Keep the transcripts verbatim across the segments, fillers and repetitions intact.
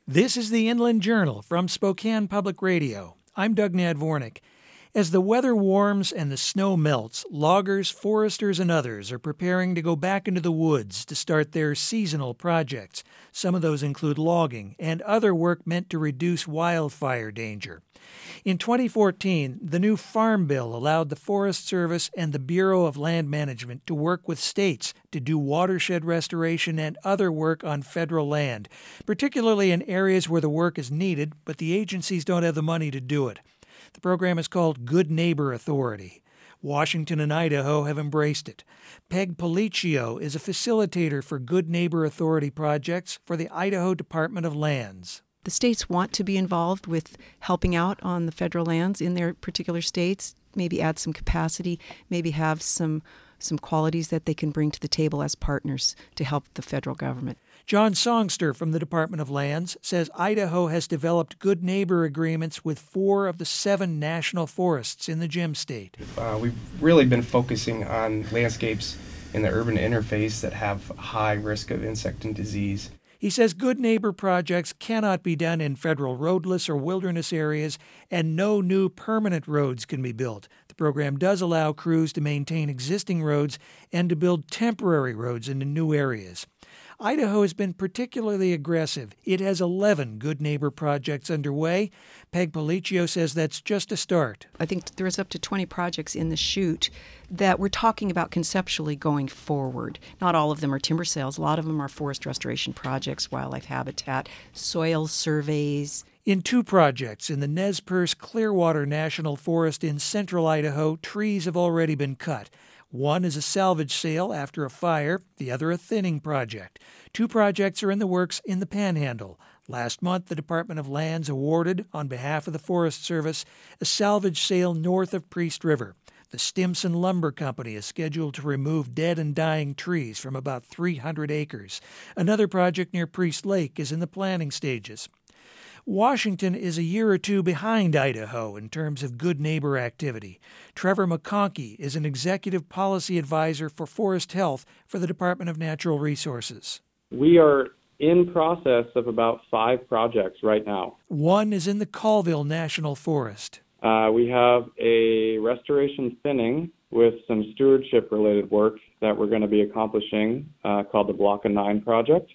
This is the Inland Journal from Spokane Public Radio. I'm Doug Nadvornik. As the weather warms and the snow melts, loggers, foresters, and others are preparing to go back into the woods to start their seasonal projects. Some of those include logging and other work meant to reduce wildfire danger. In twenty fourteen, the new Farm Bill allowed the Forest Service and the Bureau of Land Management to work with states to do watershed restoration and other work on federal land, particularly in areas where the work is needed, but the agencies don't have the money to do it. The program is called Good Neighbor Authority. Washington and Idaho have embraced it. Peg Policio is a facilitator for Good Neighbor Authority projects for the Idaho Department of Lands. The states want to be involved with helping out on the federal lands in their particular states, maybe add some capacity, maybe have some some qualities that they can bring to the table as partners to help the federal government. John Songster from the Department of Lands says Idaho has developed good neighbor agreements with four of the seven national forests in the Gem State. Uh, we've really been focusing on landscapes in the urban interface that have high risk of insect and disease. He says good neighbor projects cannot be done in federal roadless or wilderness areas, and no new permanent roads can be built. The program does allow crews to maintain existing roads and to build temporary roads into new areas. Idaho has been particularly aggressive. It has eleven Good Neighbor projects underway. Peg Policio says that's just a start. I think there's up to twenty projects in the chute that we're talking about conceptually going forward. Not all of them are timber sales. A lot of them are forest restoration projects, wildlife habitat, soil surveys. In two projects in the Nez Perce Clearwater National Forest in central Idaho, trees have already been cut. One is a salvage sale after a fire, the other a thinning project. Two projects are in the works in the Panhandle. Last month, the Department of Lands awarded, on behalf of the Forest Service, a salvage sale north of Priest River. The Stimson Lumber Company is scheduled to remove dead and dying trees from about three hundred acres. Another project near Priest Lake is in the planning stages. Washington is a year or two behind Idaho in terms of good neighbor activity. Trevor McConkey is an executive policy advisor for forest health for the Department of Natural Resources. We are in process of about five projects right now. One is in the Colville National Forest. Uh, we have a restoration thinning with some stewardship-related work that we're going to be accomplishing uh, called the Block of Nine project.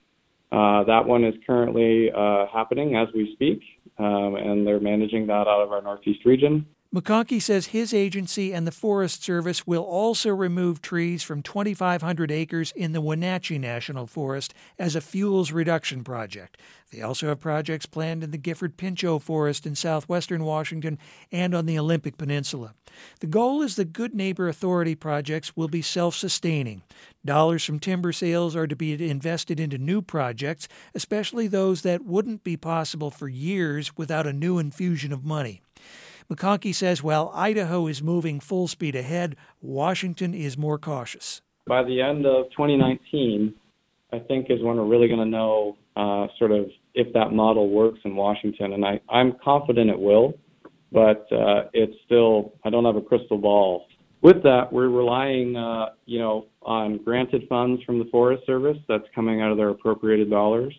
Uh, that one is currently uh, happening as we speak, um, and they're managing that out of our Northeast region. McConkey says his agency and the Forest Service will also remove trees from twenty-five hundred acres in the Wenatchee National Forest as a fuels reduction project. They also have projects planned in the Gifford-Pinchot Forest in southwestern Washington and on the Olympic Peninsula. The goal is that Good Neighbor Authority projects will be self-sustaining. Dollars from timber sales are to be invested into new projects, especially those that wouldn't be possible for years without a new infusion of money. McConkey says while Idaho is moving full speed ahead, Washington is more cautious. By the end of twenty nineteen, I think is when we're really going to know uh, sort of if that model works in Washington, and I, I'm confident it will, but uh, it's still, I don't have a crystal ball. With that, we're relying, uh, you know, on granted funds from the Forest Service that's coming out of their appropriated dollars,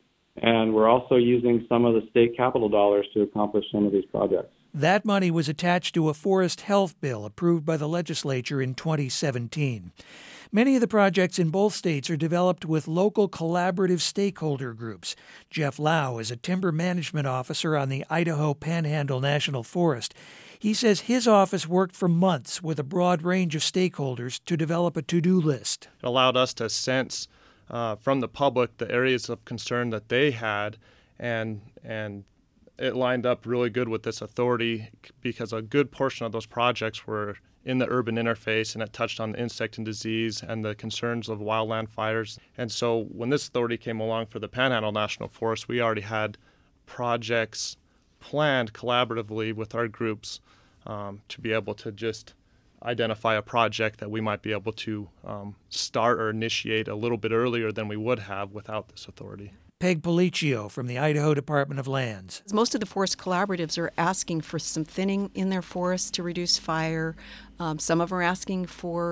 and we're also using some of the state capital dollars to accomplish some of these projects. That money was attached to a forest health bill approved by the legislature in twenty seventeen. Many of the projects in both states are developed with local collaborative stakeholder groups. Jeff Lau is a timber management officer on the Idaho Panhandle National Forest. He says his office worked for months with a broad range of stakeholders to develop a to-do list. It allowed us to sense uh, from the public the areas of concern that they had, and and it lined up really good with this authority because a good portion of those projects were in the urban interface, and it touched on insect and disease and the concerns of wildland fires. And so when this authority came along for the Panhandle National Forest, we already had projects planned collaboratively with our groups um, to be able to just identify a project that we might be able to um, start or initiate a little bit earlier than we would have without this authority. Peg Policio from the Idaho Department of Lands. Most of the forest collaboratives are asking for some thinning in their forests to reduce fire. Um, some of them are asking for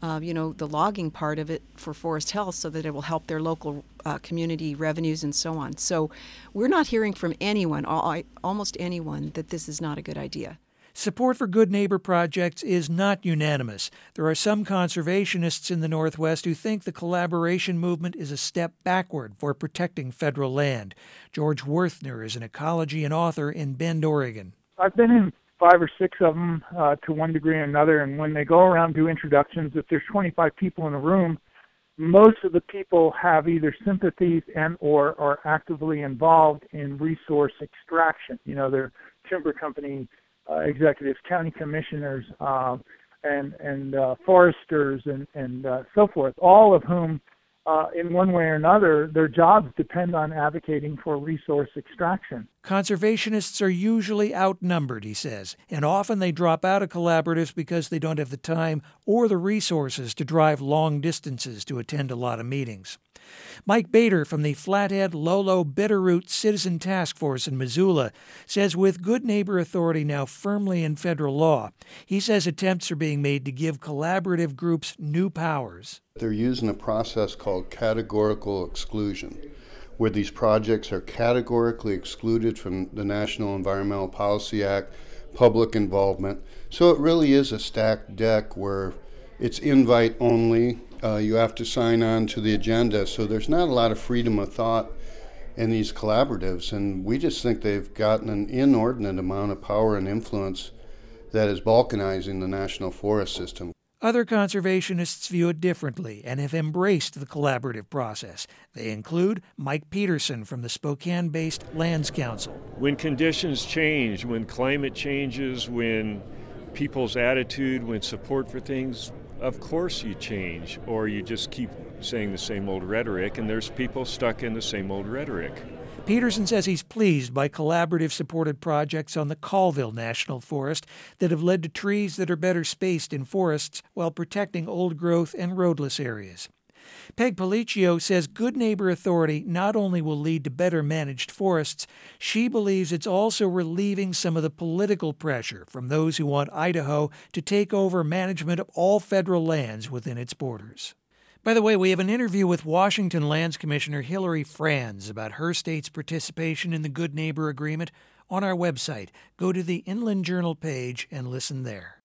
uh, you know, the logging part of it for Forest Health so that it will help their local uh, community revenues and so on. So we're not hearing from anyone, almost anyone, that this is not a good idea. Support for Good Neighbor projects is not unanimous. There are some conservationists in the Northwest who think the collaboration movement is a step backward for protecting federal land. George Werthner is an ecology and author in Bend, Oregon. I've been in five or six of them uh, to one degree or another, and when they go around do introductions, if there's twenty-five people in a room, most of the people have either sympathies and or are actively involved in resource extraction. You know, they're timber company Uh, executives, county commissioners, uh, and and uh, foresters, and and uh, so forth. All of whom, uh, in one way or another, their jobs depend on advocating for resource extraction. Conservationists are usually outnumbered, he says, and often they drop out of collaboratives because they don't have the time or the resources to drive long distances to attend a lot of meetings. Mike Bader from the Flathead Lolo Bitterroot Citizen Task Force in Missoula says with Good Neighbor Authority now firmly in federal law, he says attempts are being made to give collaborative groups new powers. They're using a process called categorical exclusion, where these projects are categorically excluded from the National Environmental Policy Act, public involvement. So it really is a stacked deck where it's invite only. Uh, you have to sign on to the agenda, so there's not a lot of freedom of thought in these collaboratives, and we just think they've gotten an inordinate amount of power and influence that is balkanizing the national forest system. Other conservationists view it differently and have embraced the collaborative process. They include Mike Peterson from the Spokane-based Lands Council. When conditions change, when climate changes, when people's attitude, when support for things, of course you change, or you just keep saying the same old rhetoric, and there's people stuck in the same old rhetoric. Peterson says he's pleased by collaborative-supported projects on the Colville National Forest that have led to trees that are better spaced in forests while protecting old-growth and roadless areas. Peg Policcio says Good Neighbor Authority not only will lead to better managed forests, she believes it's also relieving some of the political pressure from those who want Idaho to take over management of all federal lands within its borders. By the way, we have an interview with Washington Lands Commissioner Hillary Franz about her state's participation in the Good Neighbor Agreement on our website. Go to the Inland Journal page and listen there.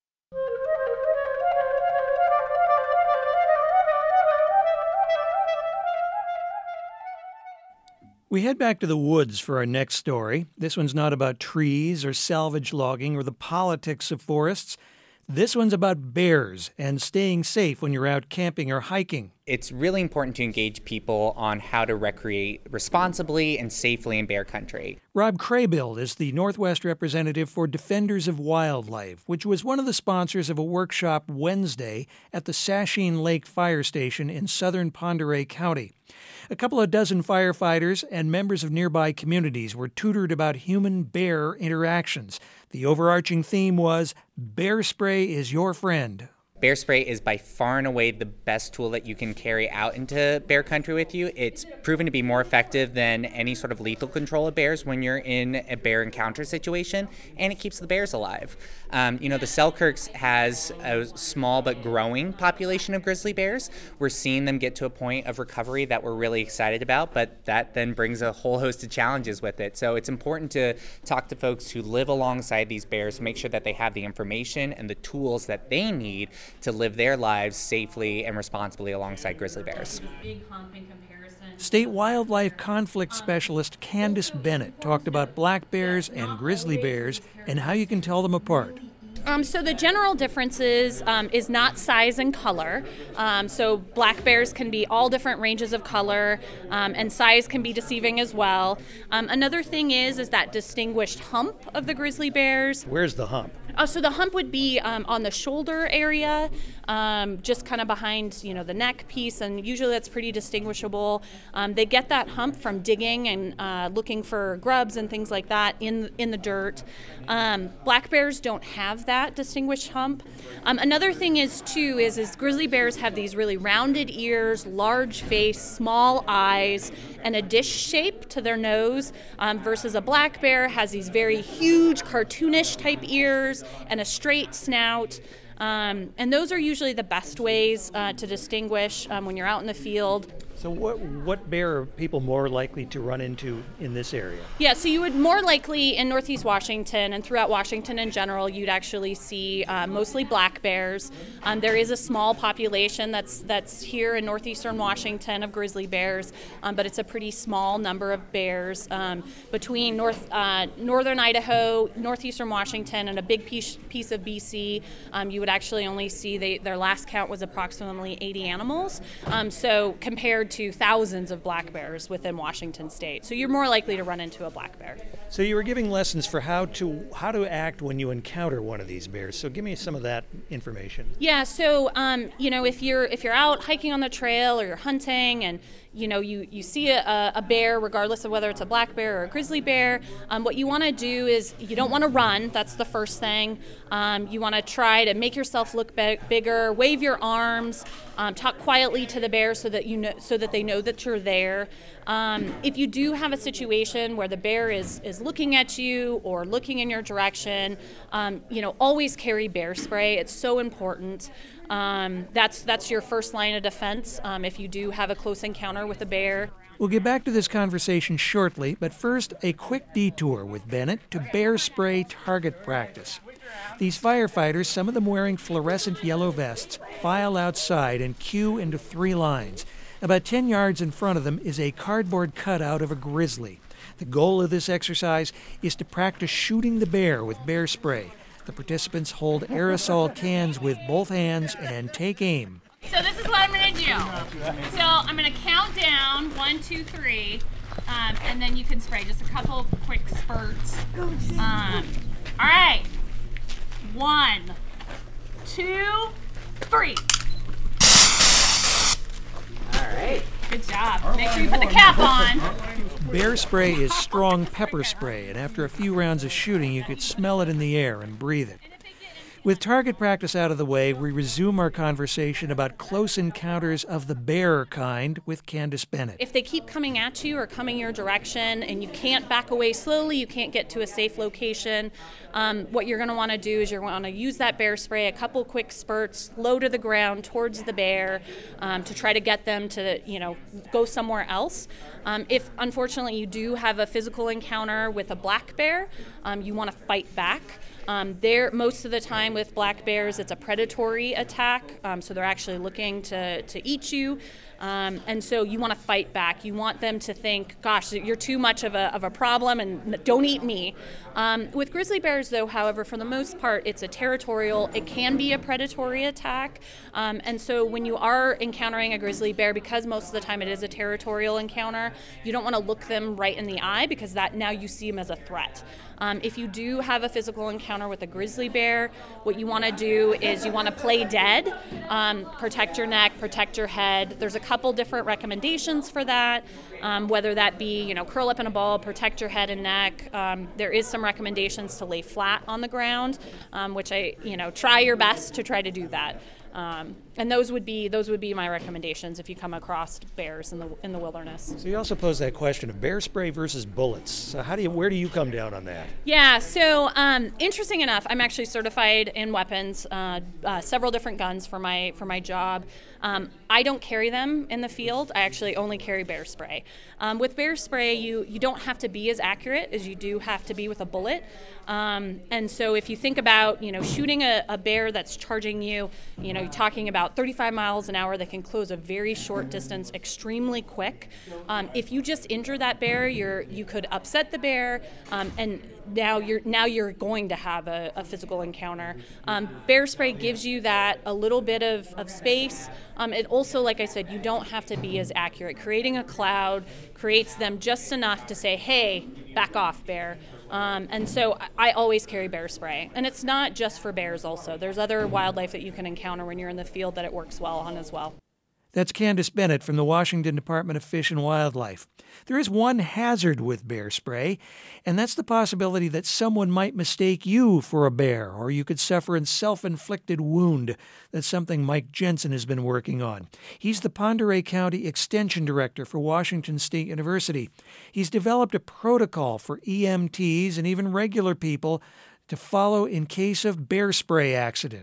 We head back to the woods for our next story. This one's not about trees or salvage logging or the politics of forests. This one's about bears and staying safe when you're out camping or hiking. It's really important to engage people on how to recreate responsibly and safely in bear country. Rob Craybill is the Northwest representative for Defenders of Wildlife, which was one of the sponsors of a workshop Wednesday at the Sasheen Lake Fire Station in southern Pend Oreille County. A couple of dozen firefighters and members of nearby communities were tutored about human-bear interactions. The overarching theme was, bear spray is your friend. Bear spray is by far and away the best tool that you can carry out into bear country with you. It's proven to be more effective than any sort of lethal control of bears when you're in a bear encounter situation, and it keeps the bears alive. Um, you know, the Selkirks has a small but growing population of grizzly bears. We're seeing them get to a point of recovery that we're really excited about, but that then brings a whole host of challenges with it. So it's important to talk to folks who live alongside these bears, make sure that they have the information and the tools that they need to live their lives safely and responsibly alongside grizzly bears. State wildlife conflict specialist Candace Bennett talked about black bears and grizzly bears and how you can tell them apart. Um, so the general differences um, is not size and color. Um, so black bears can be all different ranges of color, um, and size can be deceiving as well. Um, another thing is is that distinguished hump of the grizzly bears. Where's the hump? Uh, so the hump would be um, on the shoulder area, um, just kind of behind, you know, the neck piece, and usually that's pretty distinguishable. Um, they get that hump from digging and uh, looking for grubs and things like that in in the dirt. Um, black bears don't have that distinguished hump. Um, another thing is too is is grizzly bears have these really rounded ears, large face, small eyes, and a dish shape to their nose, um, versus a black bear has these very huge cartoonish type ears and a straight snout. Um, and those are usually the best ways uh, to distinguish um, when you're out in the field. So what what bear are people more likely to run into in this area? Yeah, so you would more likely in Northeast Washington and throughout Washington in general, you'd actually see uh, mostly black bears. Um, there is a small population that's that's here in northeastern Washington of grizzly bears, um, but it's a pretty small number of bears. Um, between north uh, northern Idaho, northeastern Washington, and a big piece, piece of B C, um, you would actually only see they, their last count was approximately eighty animals. Um, so compared to thousands of black bears within Washington state. So you're more likely to run into a black bear. So you were giving lessons for how to how to act when you encounter one of these bears. So give me some of that information. Yeah, so um, you know, if you're if you're out hiking on the trail or you're hunting and you know, you, you see a, a bear, regardless of whether it's a black bear or a grizzly bear, um, what you want to do is you don't want to run. That's the first thing. Um, you want to try to make yourself look be- bigger, wave your arms, um, talk quietly to the bear so that you know so that they know that you're there. Um, if you do have a situation where the bear is is looking at you or looking in your direction, um, you know, always carry bear spray. It's so important. Um, that's that's your first line of defense um, if you do have a close encounter with a bear. We'll get back to this conversation shortly, but first, a quick detour with Bennett to bear spray target practice. These firefighters, some of them wearing fluorescent yellow vests, file outside and queue into three lines. About ten yards in front of them is a cardboard cutout of a grizzly. The goal of this exercise is to practice shooting the bear with bear spray. The participants hold aerosol cans with both hands and take aim. So this is what I'm going to do. So I'm going to count down, one, two, three, um, and then you can spray just a couple quick spurts. Um, all right. One, two, three. All right. Good job. Make sure you put the cap on. Bear spray is strong pepper spray, and after a few rounds of shooting, you could smell it in the air and breathe it. With target practice out of the way, we resume our conversation about close encounters of the bear kind with Candace Bennett. If they keep coming at you or coming your direction and you can't back away slowly, you can't get to a safe location, um, what you're going to want to do is you're going to use that bear spray, a couple quick spurts, low to the ground towards the bear um, to try to get them to, you know, go somewhere else. Um, if, unfortunately, you do have a physical encounter with a black bear, um, you want to fight back. Um, they're, most of the time with black bears, it's a predatory attack, um, so they're actually looking to, to eat you. Um, and so you want to fight back. You want them to think, gosh, you're too much of a, of a problem and don't eat me. Um, with grizzly bears, though, however, for the most part, it's a territorial. It can be a predatory attack. Um, and so when you are encountering a grizzly bear, because most of the time it is a territorial encounter, you don't want to look them right in the eye because that now you see them as a threat. Um, if you do have a physical encounter with a grizzly bear, what you want to do is you want to play dead, um, protect your neck, protect your head. There's a couple different recommendations for that, um, whether that be, you know, curl up in a ball, protect your head and neck. Um, there is some recommendations to lay flat on the ground, um, which I, you know, try your best to try to do that. Um, and those would be those would be my recommendations if you come across bears in the in the wilderness. So you also posed that question of bear spray versus bullets. So how do you where do you come down on that? Yeah. So um, interesting enough, I'm actually certified in weapons, uh, uh, several different guns for my for my job. Um, I don't carry them in the field. I actually only carry bear spray. Um, with bear spray, you you don't have to be as accurate as you do have to be with a bullet. Um, and so if you think about, you know, shooting a, a bear that's charging you, you know, you're talking about thirty-five miles an hour that can close a very short distance extremely quick. Um, if you just injure that bear, you're you could upset the bear, um, and now you're now you're going to have a, a physical encounter. Um, bear spray gives you that a little bit of, of space. Um, it also, like I said, you don't have to be as accurate. Creating a cloud creates them just enough to say, hey, back off, bear. Um, and so I always carry bear spray. And it's not just for bears also. There's other wildlife that you can encounter when you're in the field that it works well on as well. That's Candace Bennett from the Washington Department of Fish and Wildlife. There is one hazard with bear spray, and that's the possibility that someone might mistake you for a bear, or you could suffer a self-inflicted wound. That's something Mike Jensen has been working on. He's the Pend Oreille County Extension Director for Washington State University. He's developed a protocol for E M Ts and even regular people to follow in case of bear spray accident.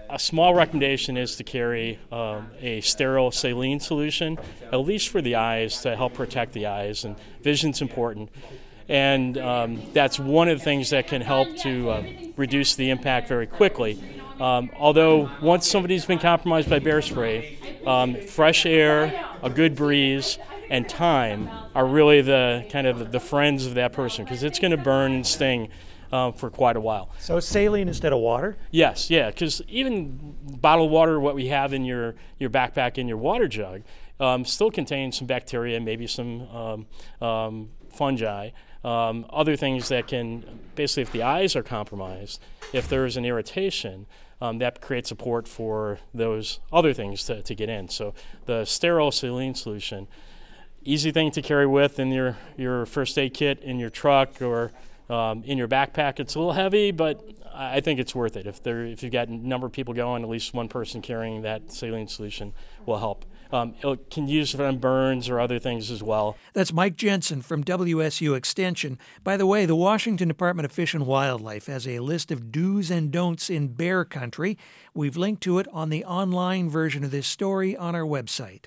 a small recommendation is to carry um, a sterile saline solution, at least for the eyes, to help protect the eyes, and vision's important. And um, that's one of the things that can help to uh, reduce the impact very quickly. Um, although once somebody's been compromised by bear spray, um, fresh air, a good breeze, and time are really the kind of the, the friends of that person, because it's going to burn and sting um, for quite a while. So saline instead of water? Yes, yeah, because even bottled water, what we have in your, your backpack in your water jug, um, still contains some bacteria, maybe some um, um, fungi. Um, other things that can, basically if the eyes are compromised, if there's an irritation, um, that creates support for those other things to, to get in. So the sterile saline solution, easy thing to carry with in your, your first aid kit, in your truck, or um, in your backpack. It's a little heavy, but I think it's worth it. If there, if you've got a number of people going, at least one person carrying that saline solution will help. Um, it can use it on burns or other things as well. That's Mike Jensen from W S U Extension. By the way, the Washington Department of Fish and Wildlife has a list of do's and don'ts in bear country. We've linked to it on the online version of this story on our website.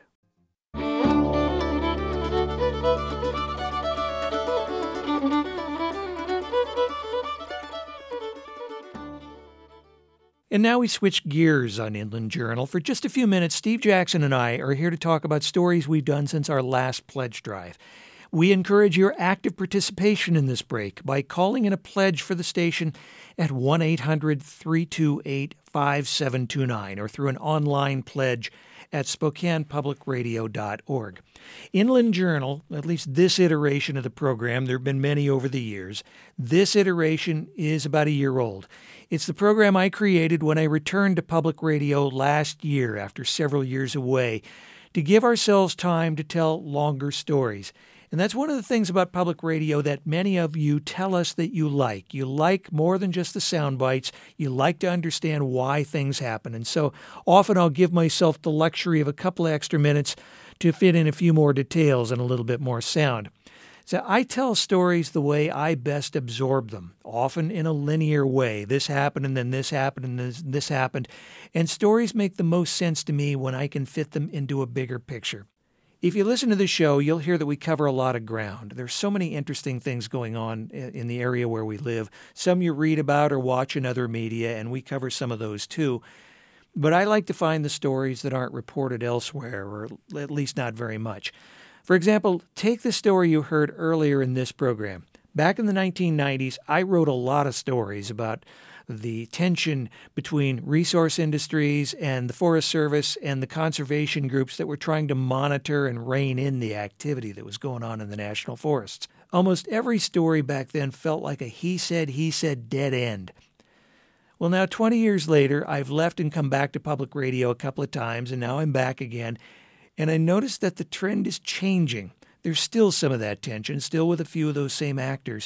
And now we switch gears on Inland Journal. For just a few minutes, Steve Jackson and I are here to talk about stories we've done since our last pledge drive. We encourage your active participation in this break by calling in a pledge for the station at one eight hundred three two eight five seven two nine or through an online pledge at Spokane Public Radio dot org. Inland Journal, at least this iteration of the program, there have been many over the years, this iteration is about a year old. It's the program I created when I returned to public radio last year after several years away to give ourselves time to tell longer stories. And that's one of the things about public radio that many of you tell us that you like. You like more than just the sound bites. You like to understand why things happen. And so often I'll give myself the luxury of a couple of extra minutes to fit in a few more details and a little bit more sound. So I tell stories the way I best absorb them, often in a linear way. This happened, and then this happened, and this, this happened. And stories make the most sense to me when I can fit them into a bigger picture. If you listen to the show, you'll hear that we cover a lot of ground. There's so many interesting things going on in the area where we live. Some you read about or watch in other media, and we cover some of those too. But I like to find the stories that aren't reported elsewhere, or at least not very much. For example, take the story you heard earlier in this program. Back in the nineteen nineties, I wrote a lot of stories about the tension between resource industries and the Forest Service and the conservation groups that were trying to monitor and rein in the activity that was going on in the national forests. Almost every story back then felt like a he said, he said dead end. Well, now twenty years later, I've left and come back to public radio a couple of times, and now I'm back again. And I noticed that the trend is changing. There's still some of that tension, still with a few of those same actors.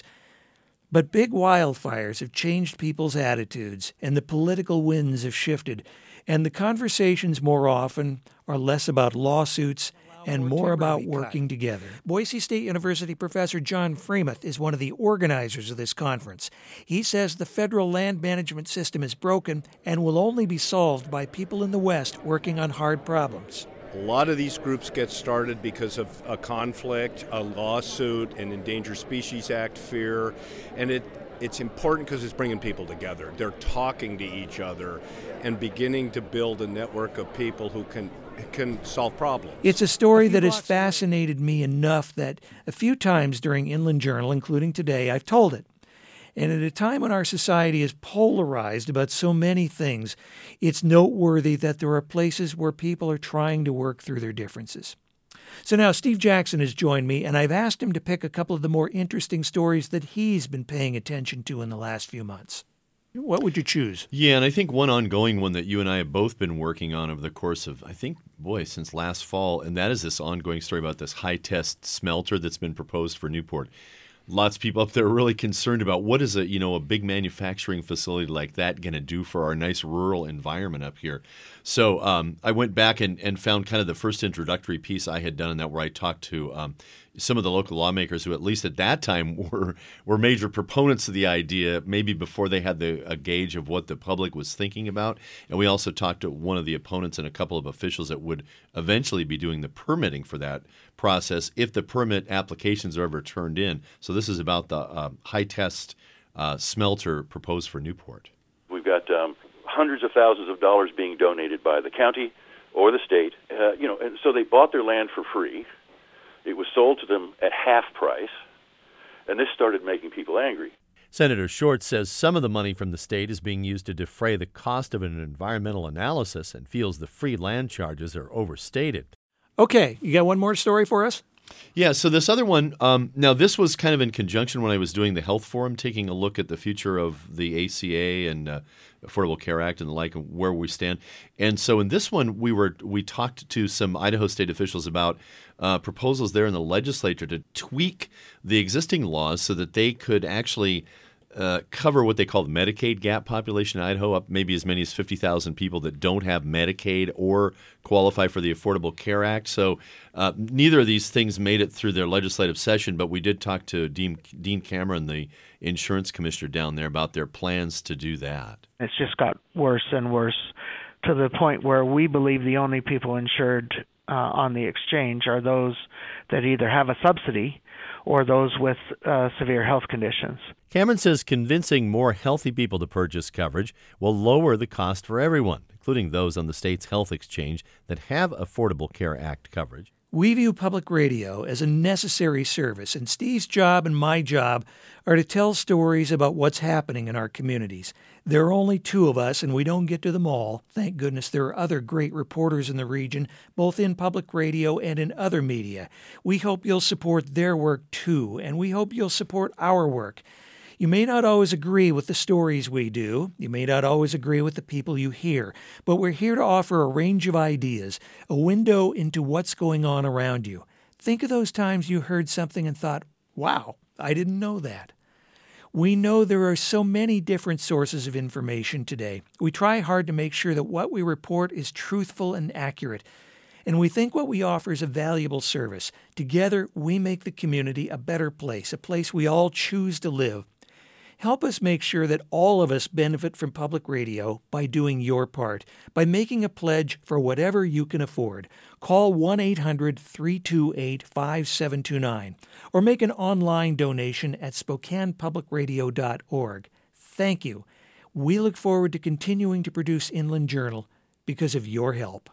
But big wildfires have changed people's attitudes, and the political winds have shifted, and the conversations more often are less about lawsuits and more about working together. Boise State University professor John Freemuth is one of the organizers of this conference. He says the federal land management system is broken and will only be solved by people in the West working on hard problems. A lot of these groups get started because of a conflict, a lawsuit, an Endangered Species Act fear, and it it's important because it's bringing people together. They're talking to each other and beginning to build a network of people who can can solve problems. It's a story that has fascinated me enough that a few times during Inland Journal, including today, I've told it. And at a time when our society is polarized about so many things, it's noteworthy that there are places where people are trying to work through their differences. So now Steve Jackson has joined me, and I've asked him to pick a couple of the more interesting stories that he's been paying attention to in the last few months. What would you choose? Yeah, and I think one ongoing one that you and I have both been working on over the course of, I think, boy, since last fall, and that is this ongoing story about this high-test smelter that's been proposed for Newport. Lots of people up there are really concerned about what is a, you know, a big manufacturing facility like that going to do for our nice rural environment up here. So um, I went back and, and found kind of the first introductory piece I had done on that, where I talked to um, some of the local lawmakers who, at least at that time, were were major proponents of the idea, maybe before they had the a gauge of what the public was thinking about. And we also talked to one of the opponents and a couple of officials that would eventually be doing the permitting for that process if the permit applications are ever turned in. So this is about the uh, high-test uh, smelter proposed for Newport. We've got um, hundreds of thousands of dollars being donated by the county or the state, uh, you know, and so they bought their land for free. It was sold to them at half price, and this started making people angry. Senator Short says some of the money from the state is being used to defray the cost of an environmental analysis and feels the free land charges are overstated. Okay, you got one more story for us? Yeah, so this other one, um, now this was kind of in conjunction when I was doing the health forum, taking a look at the future of the A C A and uh, Affordable Care Act and the like, and where we stand. And so in this one, we were we talked to some Idaho state officials about uh, proposals there in the legislature to tweak the existing laws so that they could actually uh, cover what they call the Medicaid gap population in Idaho, up maybe as many as fifty thousand people that don't have Medicaid or qualify for the Affordable Care Act. So uh, neither of these things made it through their legislative session, but we did talk to Dean, Dean Cameron, the insurance commissioner down there, about their plans to do that. It's just got worse and worse to the point where we believe the only people insured uh, on the exchange are those that either have a subsidy or those with uh, severe health conditions. Cameron says convincing more healthy people to purchase coverage will lower the cost for everyone, including those on the state's health exchange that have Affordable Care Act coverage. We view public radio as a necessary service, and Steve's job and my job are to tell stories about what's happening in our communities. There are only two of us, and we don't get to them all. Thank goodness there are other great reporters in the region, both in public radio and in other media. We hope you'll support their work too, and we hope you'll support our work. You may not always agree with the stories we do. You may not always agree with the people you hear. But we're here to offer a range of ideas, a window into what's going on around you. Think of those times you heard something and thought, wow, I didn't know that. We know there are so many different sources of information today. We try hard to make sure that what we report is truthful and accurate. And we think what we offer is a valuable service. Together, we make the community a better place, a place we all choose to live. Help us make sure that all of us benefit from public radio by doing your part, by making a pledge for whatever you can afford. Call one eight hundred three two eight five seven two nine or make an online donation at spokane public radio dot org. Thank you. We look forward to continuing to produce Inland Journal because of your help.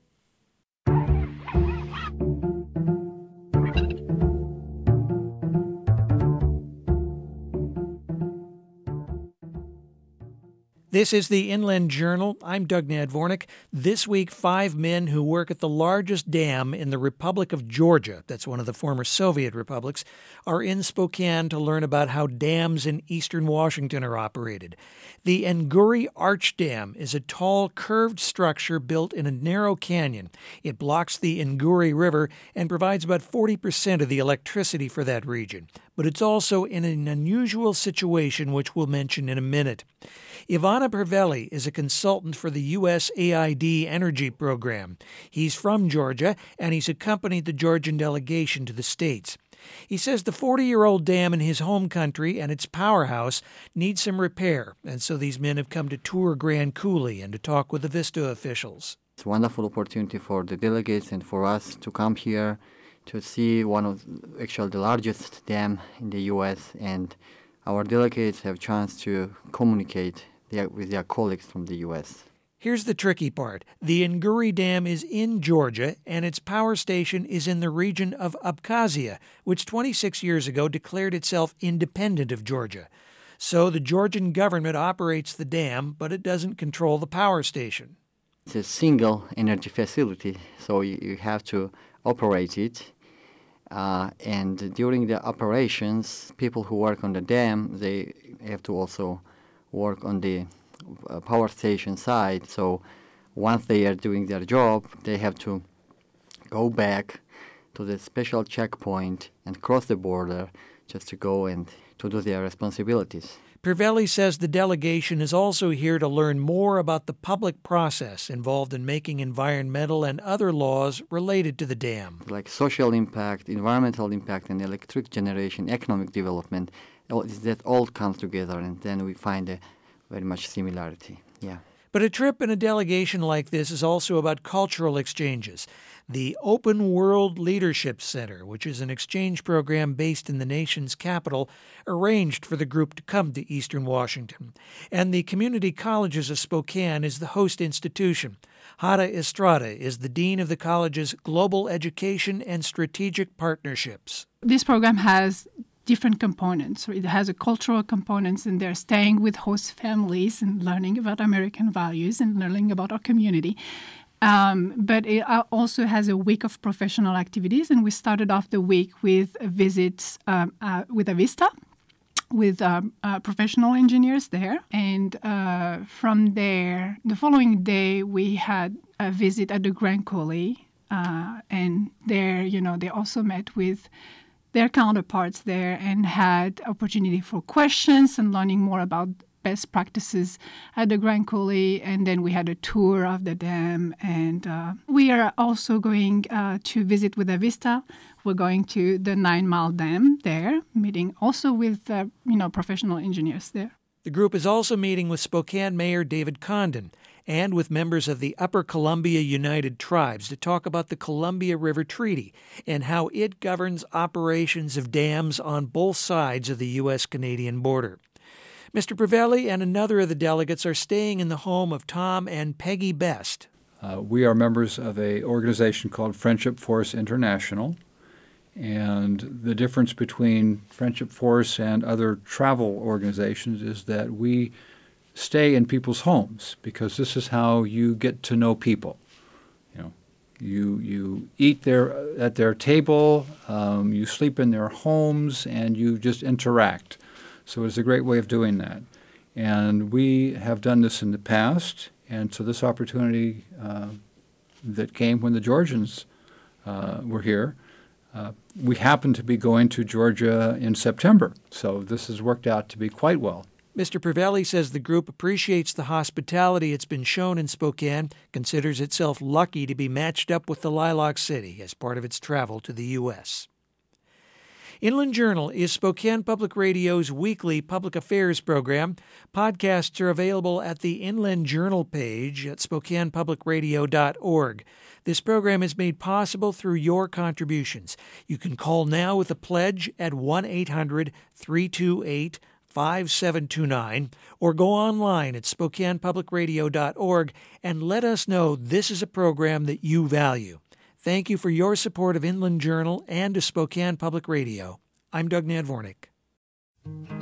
This is the Inland Journal. I'm Doug Nadvornik. This week, five men who work at the largest dam in the Republic of Georgia, that's one of the former Soviet republics, are in Spokane to learn about how dams in eastern Washington are operated. The Nguri Arch Dam is a tall, curved structure built in a narrow canyon. It blocks the Nguri River and provides about forty percent of the electricity for that region. But it's also in an unusual situation, which we'll mention in a minute. Ivana Pervelli is a consultant for the U S A I D Energy Program. He's from Georgia, and he's accompanied the Georgian delegation to the States. He says the forty-year-old dam in his home country and its powerhouse needs some repair, and so these men have come to tour Grand Coulee and to talk with the Vista officials. It's a wonderful opportunity for the delegates and for us to come here to see one of actually the largest dam in the U S, and our delegates have a chance to communicate with their colleagues from the U S. Here's the tricky part. The Nguri Dam is in Georgia, and its power station is in the region of Abkhazia, which twenty-six years ago declared itself independent of Georgia. So the Georgian government operates the dam, but it doesn't control the power station. It's a single energy facility, so you, you have to operate it. Uh, and during the operations, people who work on the dam, they have to also work on the uh, power station side. So once they are doing their job, they have to go back to the special checkpoint and cross the border just to go and to do their responsibilities. Pirvelli says the delegation is also here to learn more about the public process involved in making environmental and other laws related to the dam. Like social impact, environmental impact, and electric generation, economic development, all, that all comes together, and then we find a very much similarity. Yeah. But a trip in a delegation like this is also about cultural exchanges. The Open World Leadership Center, which is an exchange program based in the nation's capital, arranged for the group to come to Eastern Washington. And the Community Colleges of Spokane is the host institution. Hada Estrada is the dean of the college's Global Education and Strategic Partnerships. This program has different components. It has a cultural components, and they're staying with host families and learning about American values and learning about our community. Um, but it also has a week of professional activities, and we started off the week with visits um, uh, with Avista, with um, uh, professional engineers there. And uh, from there, the following day, we had a visit at the Grand Coulee, uh, and there, you know, they also met with their counterparts there and had opportunity for questions and learning more about best practices at the Grand Coulee, and then we had a tour of the dam. And uh, we are also going uh, to visit with Avista. We're going to the Nine Mile Dam there, meeting also with uh, you know professional engineers there. The group is also meeting with Spokane Mayor David Condon and with members of the Upper Columbia United Tribes to talk about the Columbia River Treaty and how it governs operations of dams on both sides of the U S Canadian border. Mister Pirvelli and another of the delegates are staying in the home of Tom and Peggy Best. Uh, we are members of an organization called Friendship Force International, and the difference between Friendship Force and other travel organizations is that we stay in people's homes because this is how you get to know people. You know, you you eat there at their table, um, you sleep in their homes, and you just interact. So it's a great way of doing that. And we have done this in the past, and so this opportunity uh, that came when the Georgians uh, were here, uh, we happened to be going to Georgia in September, so this has worked out to be quite well. Mister Pirvelli says the group appreciates the hospitality it's been shown in Spokane, considers itself lucky to be matched up with the Lilac City as part of its travel to the U S Inland Journal is Spokane Public Radio's weekly public affairs program. Podcasts are available at the Inland Journal page at spokane public radio dot org. This program is made possible through your contributions. You can call now with a pledge at one eight hundred three two eight five seven two nine or go online at spokane public radio dot org and let us know this is a program that you value. Thank you for your support of Inland Journal and to Spokane Public Radio. I'm Doug Nadvornik.